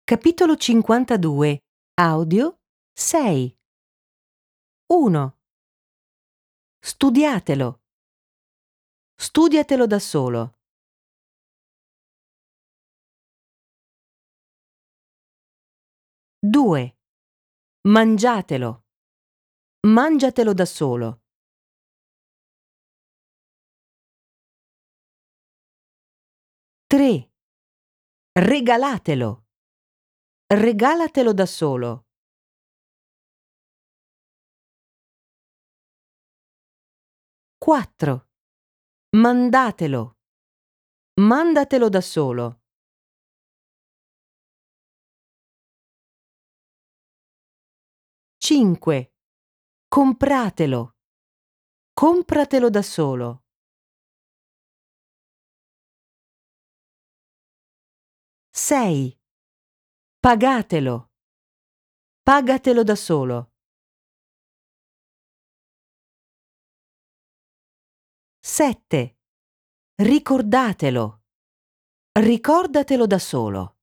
Capitolo 52. Audio 6. 1. Studiatelo. Studiatelo da solo. 2. Mangiatelo. Mangiatelo da solo. 3. Regalatelo. Regalatelo da solo. 4. Mandatelo. Mandatelo da solo. 5. Compratelo. Compratelo da solo. 6. Pagatelo. Pagatelo da solo. 7. Ricordatelo. Ricordatelo da solo.